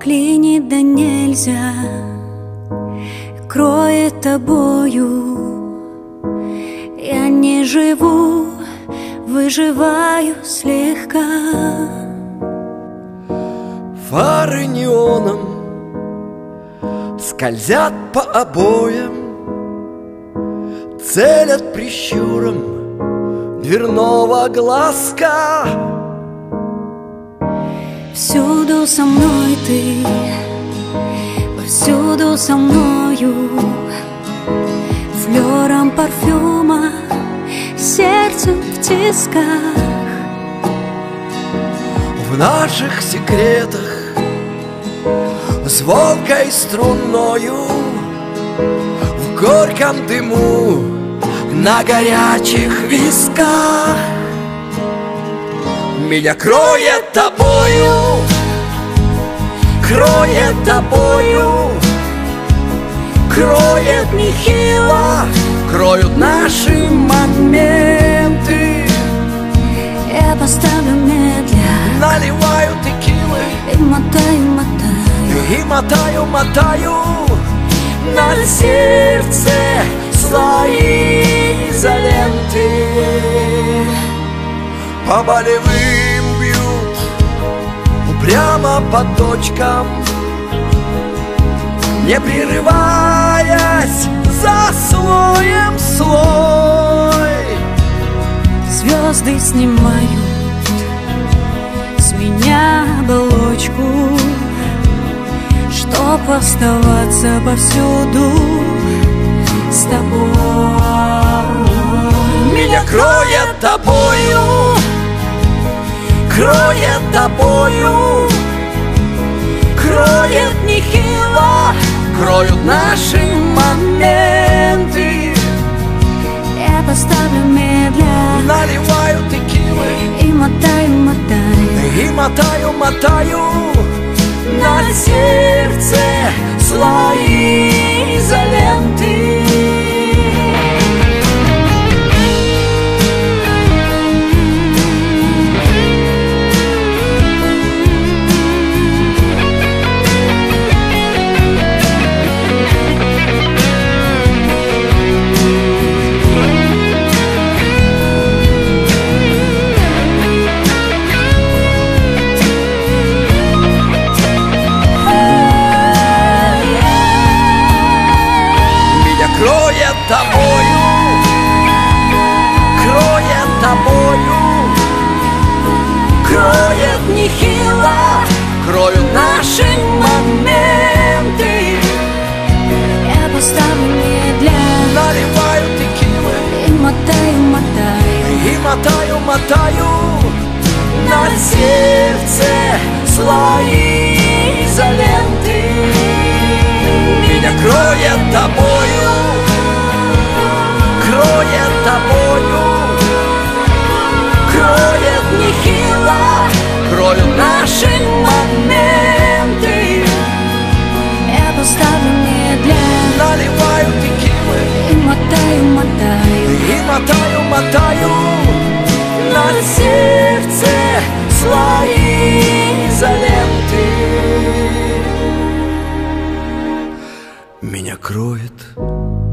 Клинит да нельзя, кроет тобою. Я не живу, выживаю слегка. Фары неоном скользят по обоям, целят прищуром дверного глазка. Всюду со мной ты, повсюду со мною, флером парфюма, сердцем в тисках. В наших секретах звонкой струною, в горьком дыму, на горячих висках. Меня кроет тобою, кроет тобою, кроет нехило, кроют наши моменты. Я поставлю медля, наливаю текилы и мотаю, мотаю, и мотаю, мотаю на сердце слои изоленты. По болевым бьют упрямо по точкам, не прерываясь за слоем слой. Звезды снимают с меня оболочку, чтоб оставаться повсюду с тобой. Меня кроет тобою, кроет тобою, кроет нехило, кроют наши моменты. Я поставлю медля, наливаю текилы и мотаю, мотаю, и мотаю, мотаю на сердце слои изоленты. Кроет тобою, кроет тобою, кроет нехило, кроют наши моменты. я поставлю медля, наливаю текилы и мотаю, мотаю, и мотаю, мотаю на сердце слои изоленты. Меня кроет тобою, кроет тобою, кроет нехило, кроют наши моменты. я поставлю медля, наливаю текилы и мотаю, мотаю, и мотаю, мотаю на сердце слои изоленты. Меня кроет